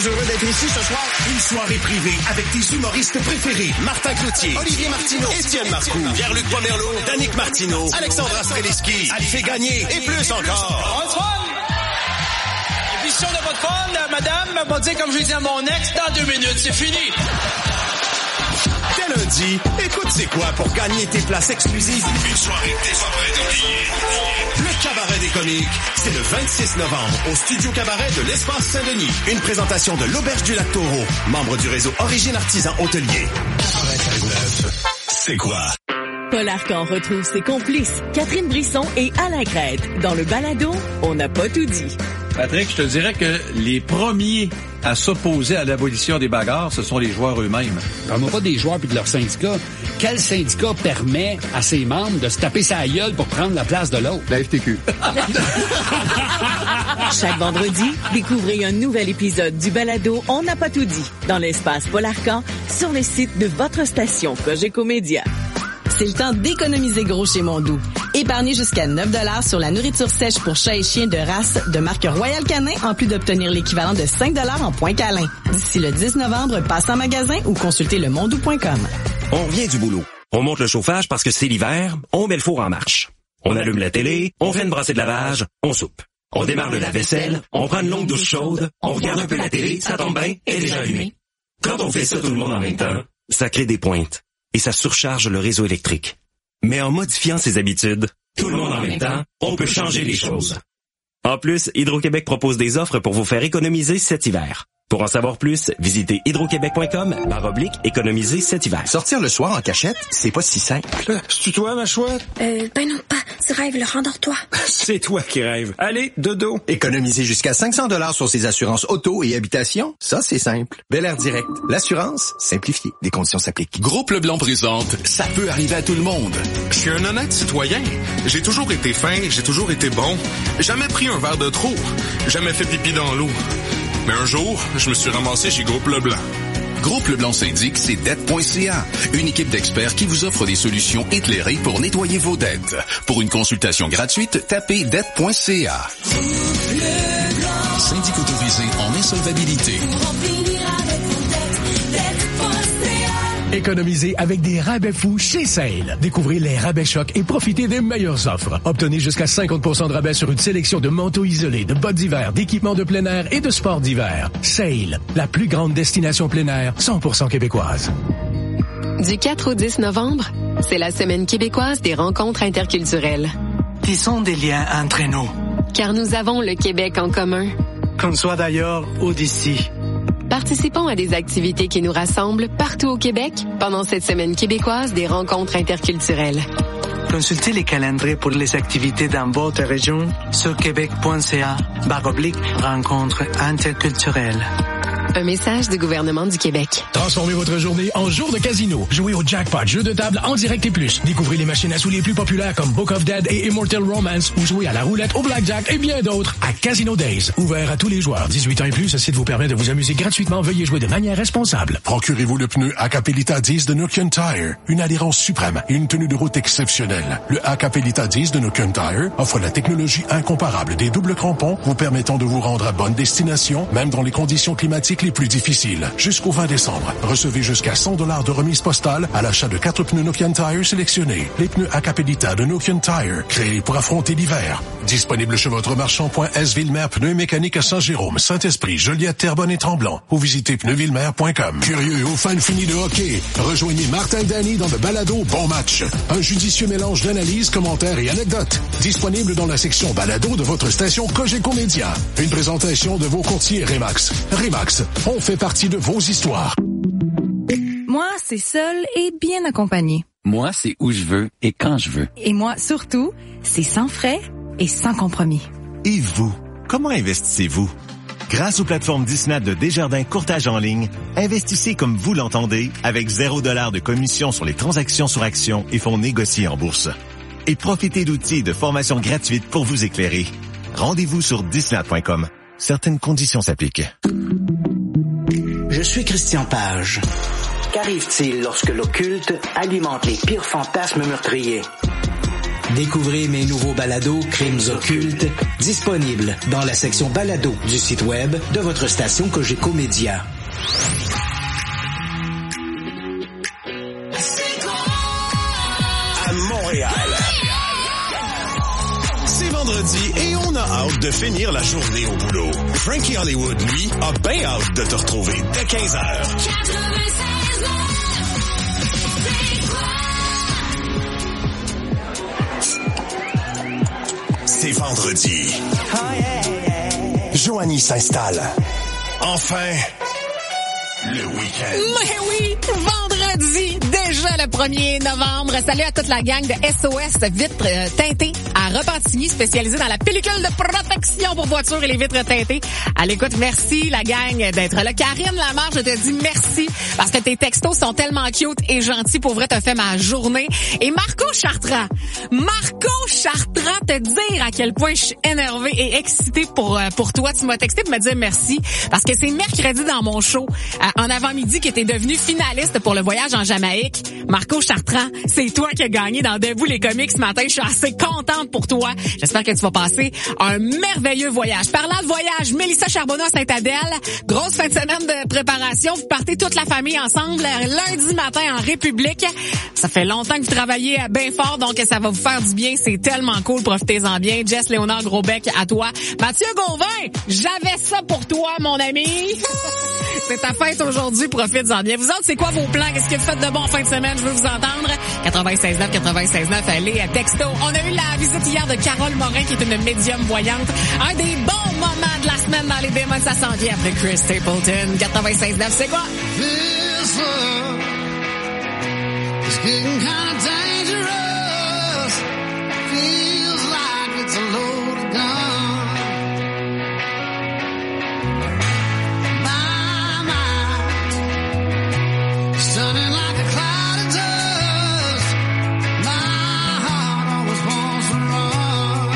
heureux d'être ici ce soir. Une soirée privée avec tes humoristes préférés. Martin Cloutier, Olivier Martineau, Étienne Marcoux, Pierre-Luc Pomerleau, Danick Martineau, Alexandra Streliski, Alphée Gagné et plus encore. On se fun! Et puis si on n'a pas de fun, madame m'a dit comme je dit à mon ex, dans deux minutes, c'est fini. Dès lundi, écoute c'est quoi pour gagner tes places exclusives. Une soirée désormais d'oublier. Le Cabaret des comiques, c'est le vingt-six novembre au Studio Cabaret de l'Espace Saint-Denis. Une présentation de l'Auberge du Lac Taureau, membre du réseau Origine Artisan Hôtelier. quatre-vingt-seize neuf, c'est quoi? Paul Arcan retrouve ses complices, Catherine Brisson et Alain Crête. Dans le balado, on n'a pas tout dit. Patrick, je te dirais que les premiers à s'opposer à l'abolition des bagarres, ce sont les joueurs eux-mêmes. Parle-moi pas des joueurs puis de leur syndicat. Quel syndicat permet à ses membres de se taper sa gueule pour prendre la place de l'autre? La F T Q. Chaque vendredi, découvrez un nouvel épisode du balado On n'a pas tout dit dans l'espace Paul Arcan sur le site de votre station Cogeco Média. C'est le temps d'économiser gros chez Mondou. Épargnez jusqu'à neuf dollars sur la nourriture sèche pour chats et chiens de race de marque Royal Canin, en plus d'obtenir l'équivalent de cinq dollars en points câlins. D'ici le dix novembre, passez en magasin ou consultez le mondou point com. On revient du boulot. On monte le chauffage parce que c'est l'hiver, on met le four en marche. On allume la télé, on fait une brassée de lavage, on soupe. On démarre le lave-vaisselle, on prend une longue douche chaude, on regarde un peu la télé, ça tombe bien, elle est déjà allumée. Quand on fait ça tout le monde en même temps, ça crée des pointes. Et ça surcharge le réseau électrique. Mais en modifiant ses habitudes, tout le monde en même temps, on peut changer les choses. En plus, Hydro-Québec propose des offres pour vous faire économiser cet hiver. Pour en savoir plus, visitez hydroquebec point com barre oblique économiser cet hiver. Sortir le soir en cachette, c'est pas si simple. C'est-tu toi, ma chouette? Euh, ben non, pas. Tu rêves, le rendors-toi. C'est toi qui rêves. Allez, dodo. Économiser jusqu'à cinq cents dollars sur ses assurances auto et habitation, ça c'est simple. Bel Air Direct. L'assurance simplifiée. Des conditions s'appliquent. Groupe Leblanc présente Ça peut arriver à tout le monde. Je suis un honnête citoyen. J'ai toujours été fin, j'ai toujours été bon. Jamais pris un verre de trop. Jamais fait pipi dans l'eau. Mais un jour, je me suis ramassé chez Groupe Leblanc. Groupe Leblanc syndique, c'est dette point c a. Une équipe d'experts qui vous offre des solutions éclairées pour nettoyer vos dettes. Pour une consultation gratuite, tapez dette point c a. Syndic autorisé en insolvabilité. Économisez avec des rabais fous chez Sale. Découvrez les rabais chocs et profitez des meilleures offres. Obtenez jusqu'à cinquante pour cent de rabais sur une sélection de manteaux isolés, de bottes d'hiver, d'équipements de plein air et de sports d'hiver. Sale, la plus grande destination plein air cent pour cent québécoise. Du quatre au dix novembre, c'est la semaine québécoise des rencontres interculturelles. Tissons des liens entre nous. Car nous avons le Québec en commun. Qu'on soit d'ailleurs ou d'ici. Participons à des activités qui nous rassemblent partout au Québec pendant cette semaine québécoise des rencontres interculturelles. Consultez les calendriers pour les activités dans votre région sur québec point c a barre oblique rencontres interculturelles. Un message du gouvernement du Québec. Transformez votre journée en jour de casino. Jouez au jackpot, jeu de table en direct et plus. Découvrez les machines à sous les plus populaires comme Book of Dead et Immortal Romance ou jouez à la roulette, au blackjack et bien d'autres à Casino Days. Ouvert à tous les joueurs. dix-huit ans et plus, ce site vous permet de vous amuser gratuitement. Veuillez jouer de manière responsable. Procurez-vous le pneu Acapelita dix de Nokian Tire. Une adhérence suprême et une tenue de route exceptionnelle. Le Acapelita dix de Nokian Tire offre la technologie incomparable des doubles crampons vous permettant de vous rendre à bonne destination, même dans les conditions climatiques les plus difficiles. Jusqu'au vingt décembre, recevez jusqu'à cent dollars de remise postale à l'achat de quatre pneus Nokian Tire sélectionnés. Les pneus Acapelita de Nokian Tire, créés pour affronter l'hiver. Disponible chez votre marchand point S Villemer Pneus Mécaniques à Saint-Jérôme, Saint-Esprit, Joliette, Terrebonne et Tremblant. Ou visitez pneus villemer point com. Curieux ou fan fini de hockey, rejoignez Martin Dany dans le balado Bon Match. Un judicieux mélange d'analyses, commentaires et anecdotes. Disponible dans la section balado de votre station Cogeco Média. Une présentation de vos courtiers Remax. Remax, on fait partie de vos histoires. Moi, c'est seul et bien accompagné. Moi, c'est où je veux et quand je veux. Et moi, surtout, c'est sans frais et sans compromis. Et vous, comment investissez-vous? Grâce aux plateformes Disney de Desjardins Courtage en ligne, investissez comme vous l'entendez avec zéro dollar de commission sur les transactions sur actions et fonds négociés en bourse. Et profitez d'outils de formation gratuite pour vous éclairer. Rendez-vous sur disney point com. Certaines conditions s'appliquent. Je suis Christian Page. Qu'arrive-t-il lorsque l'occulte alimente les pires fantasmes meurtriers? Découvrez mes nouveaux balados Crimes occultes, disponibles dans la section balado du site web de votre station Cogeco Média. À Montréal. C'est vendredi et on a hâte de finir la journée au boulot. Frankie Hollywood, lui, a bien hâte de te retrouver dès quinze heures. C'est vendredi. Oh yeah, yeah. Joanie s'installe. Enfin, le week-end. Mais oui, vendredi, déjà le premier novembre. Salut à toute la gang de S O S Vitres euh, teintées à Repentigny, spécialisée dans la pellicule de protection pour voitures et les vitres teintées. À l'écoute, merci la gang d'être là. Karine Lamarche, je te dis merci parce que tes textos sont tellement cute et gentils. Pour vrai, t'as fait ma journée. Et Marco Chartrand, Marco Chartrand, te dire à quel point je suis énervée et excitée pour euh, pour toi. Tu m'as texté pour me dire merci parce que c'est mercredi dans mon show euh, en avant-midi que t'es devenu finaliste pour le voyage en Jamaïque. Marco Chartrand, c'est toi qui as gagné dans Debout les comics ce matin. Je suis assez contente pour toi. J'espère que tu vas passer un merveilleux voyage. Parlant de voyage, Mélissa Charbonneau à Sainte-Adèle. Grosse fin de semaine de préparation. Vous partez toute la famille ensemble lundi matin en République. Ça fait longtemps que vous travaillez bien fort, donc ça va vous faire du bien. C'est tellement cool. Profitez-en bien. Jess Léonard Grosbec, à toi. Mathieu Gauvin, j'avais ça pour toi, mon ami. C'est ta fête aujourd'hui. Profites-en bien. Vous autres, c'est quoi vos plans? Qu'est-ce que vous faites de bon en fin de semaine? Je veux vous entendre. quatre-vingt-seize neuf, quatre-vingt-seize neuf, allez à texto. On a eu la visite hier de Carole Morin, qui est une médium voyante. Un des bons moments de la semaine dans les démons. Ça s'en vient après Chris Stapleton. quatre-vingt-seize neuf, c'est quoi? This love is getting kind of dangerous. Feels like it's a loaded gun. My mind stunning like a cloud of dust. My heart always wants to run.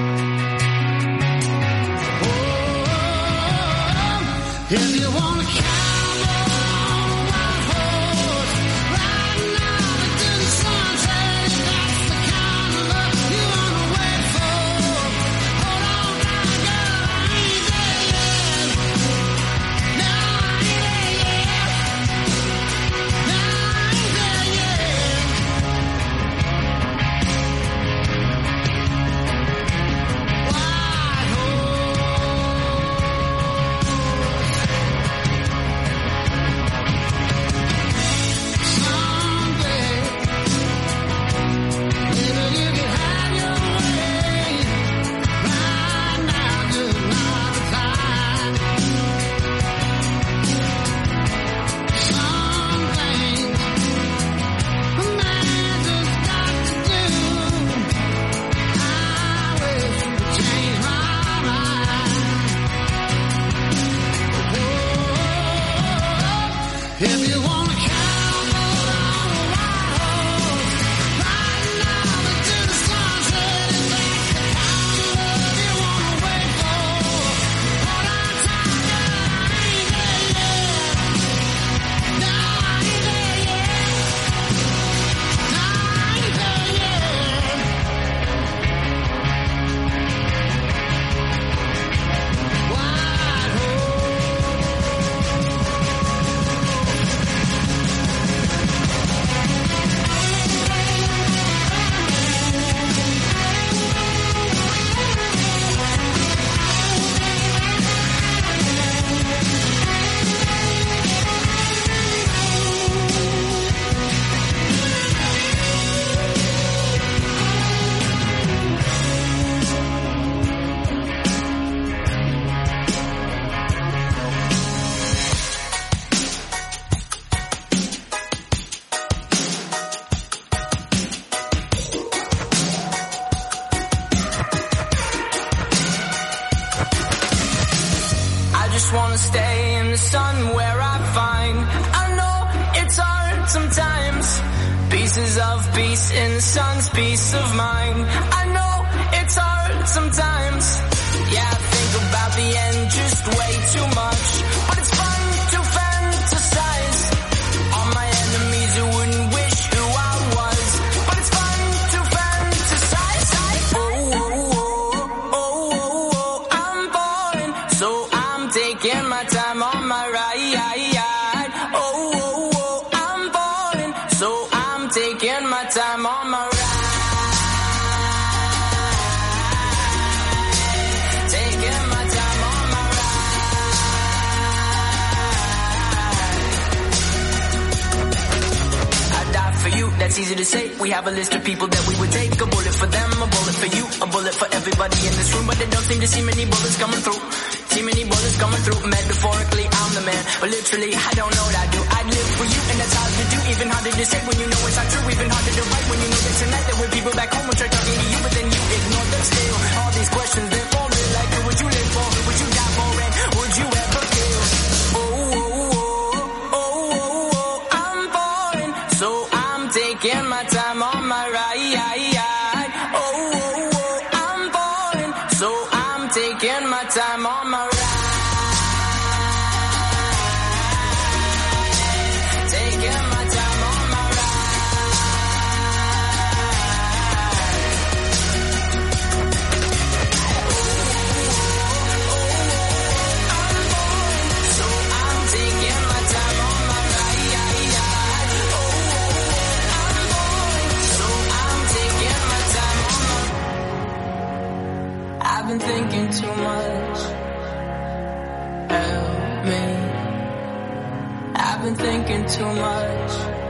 Oh, if you wanna cowboy on a wild horse, riding out into the sunset, if that's the kind of love you wanna wait for. Hold on now, girl, I ain't there yet. No, I ain't there yet. No, I ain't there yet. Wild someday, maybe you can have your way. Right now, just not the time. Some things a man just got to do. I wish you could change my mind. Oh, if you want a cowboy on a wild horse, riding out into the sunset, if that's the kind of love you wanna wait for. Hold on tight, girl, I ain't there yet. No, I ain't there yet. No, I ain't there yet. Wild I just wanna stay in the sun where I find. I know it's hard sometimes. Pieces of peace in the sun's peace of mind. I know it's hard sometimes. Yeah, I think about the end just way too much. But it's fun to fantasize. All my enemies who wouldn't wish who I was. But it's fun to fantasize. taking my time on my ride. Taking my time on my ride. I die for you, that's easy to say. We have a list of people that we would take. A bullet for them, a bullet for you, a bullet for everybody in this room. But they don't seem to see many bullets coming through. See many bullets coming through. Metaphorically, I'm the man, but literally, I don't know what I do. I'd live for you, and that's hard to do. Even harder to say when you know it's not true. Even harder to write when you know that tonight there were people back home who tried talking to you, but then you ignore them still. All these questions, they're falling like, who would you live for? Who would you die for? And would you ever kill? Oh, oh, oh, oh, oh, oh, I'm falling, so I'm taking my time on my ride. Oh, oh, oh, I'm falling, so I'm taking my time on my ride. Taking my time on my ride. So I'm taking my time on my ride. Oh, I'm falling, so I'm taking my time on my. I've been thinking too much. Help me. I've been thinking too much.